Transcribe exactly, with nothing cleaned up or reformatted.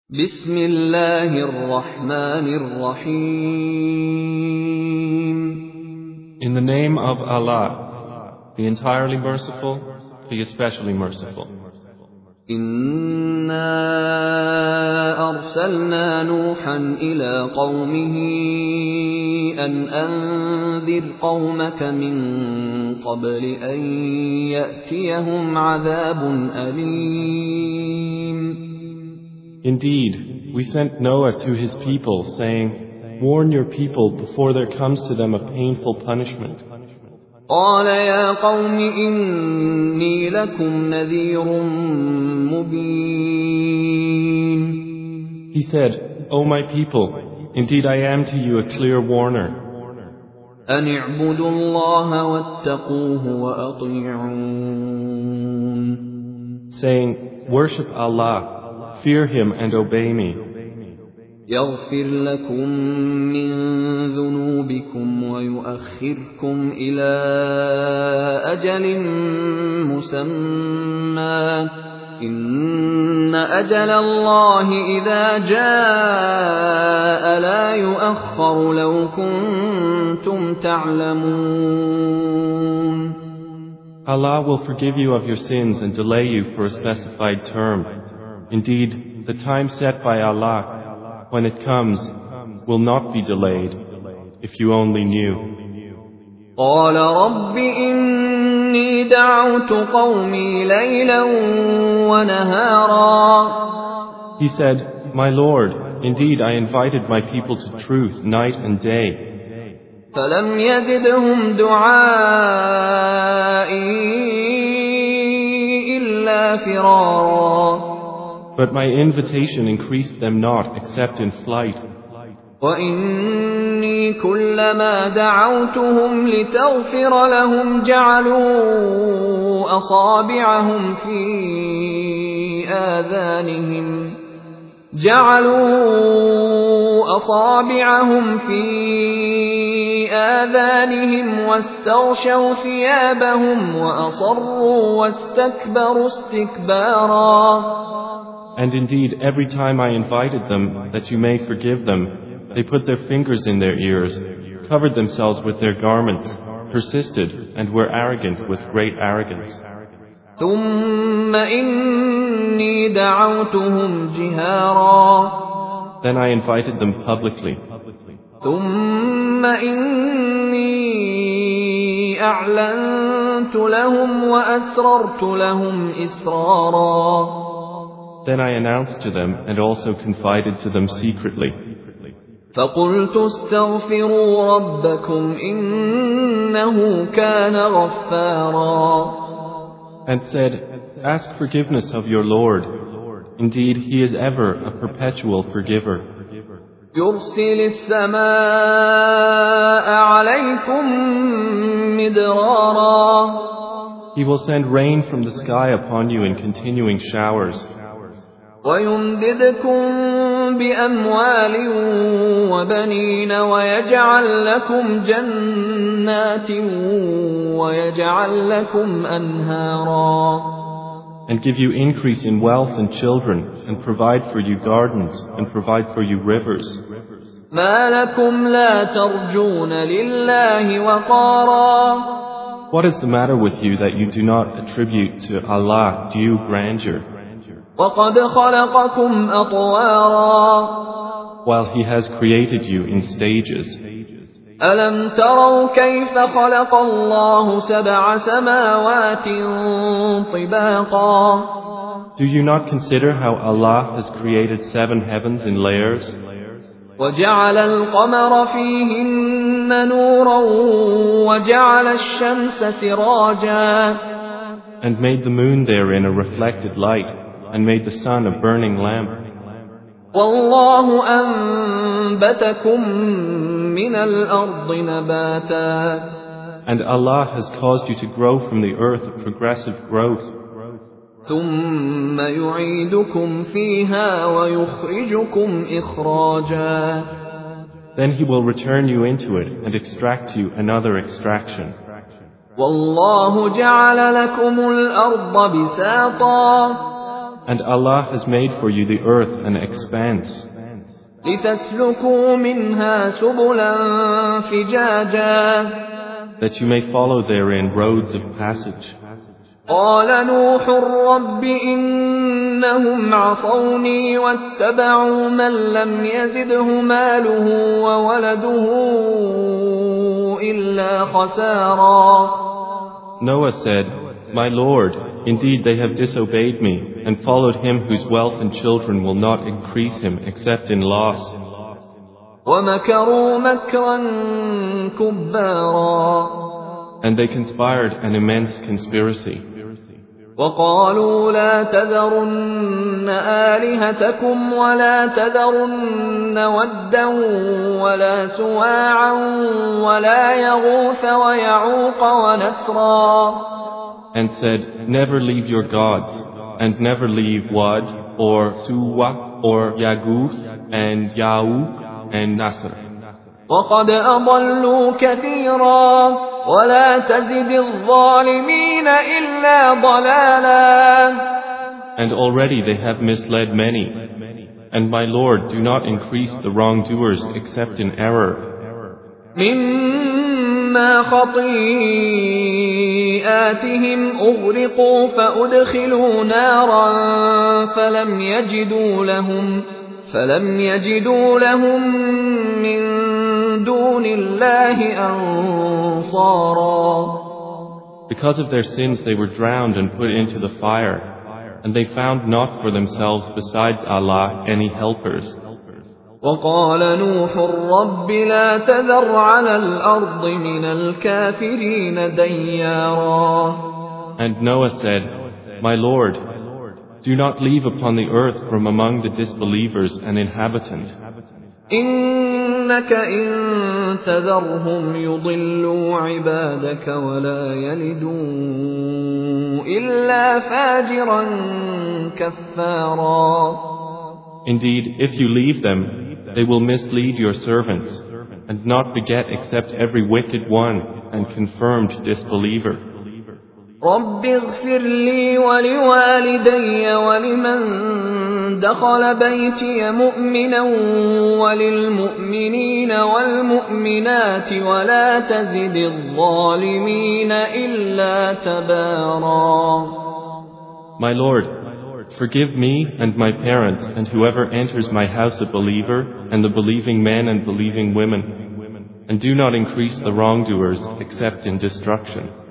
بسم الله الرحمن الرحيم. In the name of Allah, the entirely merciful, the especially merciful. إنا أرسلنا نوحا إلى قومه أن أنذر قومك من قبل أن يأتيهم عذاب أليم. Indeed, we sent Noah to his people, saying, "Warn your people before there comes to them a painful punishment." قال يا قوم إني لكم نذير مبين. He said, "O my people, indeed I am to you a clear warner. أن اعبدوا الله واتقوه وأطيعون. Saying, "Worship Allah, fear Him and obey me. يغفر لكم من ذنوبكم ويؤخركم إلى أجل مسمى إن أجل الله إذا جاء لا يؤخر لو كنتم تعلمون." Allah will forgive you of your sins and delay you for a specified term. Indeed, the time set by Allah, when it comes, will not be delayed, if you only knew. قال رب إني دعوت قومي ليلا ونهارا. He said, "My Lord, indeed I invited my people to truth night and day. فلم يزدهم دعائي إلا فرارا. But my invitation increased them not except in flight. وإني كلما دعوتهم لتغفر لهم جعلوا أصابعهم في آذانهم جعلوا أصابعهم في آذانهم واستغشوا ثيابهم وأصروا واستكبروا استكبارا. And indeed, every time I invited them that you may forgive them, they put their fingers in their ears, covered themselves with their garments, persisted, and were arrogant with great arrogance. ثم إني دعوتهم جهارا. Then I invited them publicly. ثم إني أعلنت لهم وأسررت لهم إسرارا. Then I announced to them and also confided to them secretly. فقلت استغفروا ربكم إنه كان غفارا. And said, "Ask forgiveness of your Lord. Indeed, He is ever a perpetual forgiver. يرسل السماء عليكم مدرارا. He will send rain from the sky upon you in continuing showers. ويمددكم بأموال وبنين ويجعل لكم جنات ويجعل لكم أنهارا. And give you increase in wealth and children, and provide for you gardens, and provide for you rivers. ما لكم لا ترجون لله وقارا. What is the matter with you that you do not attribute to Allah due grandeur, وقد خلقكم أطوارا. while He has created you in stages? ألم تروا كيف خلق الله سبع سماوات طباقا. Do you not consider how Allah has created seven heavens in layers? وجعل القمر فيهن نورا وجعل الشمس سراجا. And made the moon therein a reflected light, and made the sun a burning lamp. والله أنبتكم من الأرض نباتا. And Allah has caused you to grow from the earth a progressive growth. ثم يعيدكم فيها ويخرجكم إخراجا. Then He will return you into it and extract you another extraction. والله جعل لكم الأرض بساطا. And Allah has made for you the earth an expanse, لتسلكوا منها سبلا فجاجا that you may follow therein roads of passage. قال نوح رب إنهم عصوني واتبعوا من لم يزده ماله وولده إلا خسارا. Noah said, My Lord, indeed they have disobeyed me and followed him whose wealth and children will not increase him except in loss. ومكروا مكرا كبارا. And they conspired an immense conspiracy. وقالوا لا تذرن آلهتكم ولا تذرن ودا ولا سواعا ولا يغوث ويعوق ونسرا. And said, Never leave your gods, and never leave Wad, or Suwa, or Yaguth, and Ya'uq, and Nasr. وقد أضلوا كثيرا ولا تزد الظالمين إلا ضلالا. And already they have misled many. And my Lord, do not increase the wrongdoers except in error. مما خطيئاتهم أغرقوا فأدخلوا نارا فلم يجدوا لهم فلم يجدوا لهم من دون الله أنصارا. Because of their sins they were drowned and put into the fire, and they found not for themselves besides Allah any helpers. وقال نوح رب لا تذر على الأرض من الكافرين ديارا. And Noah said, My Lord, do not leave upon the earth from among the disbelievers an inhabitant. إنك إن تذرهم يضلوا عبادك ولا يلدوا إلا فاجرا كفارا. Indeed, if you leave them, they will mislead your servants, and not beget except every wicked one and confirmed disbeliever. رب اغفر لي ولوالدي ولمن دخل بيتي مؤمنا وللمؤمنين والمؤمنات ولا تزد الظالمين إلا تبارا. My Lord, forgive me and my parents and whoever enters my house a believer and the believing men and believing women, and do not increase the wrongdoers except in destruction.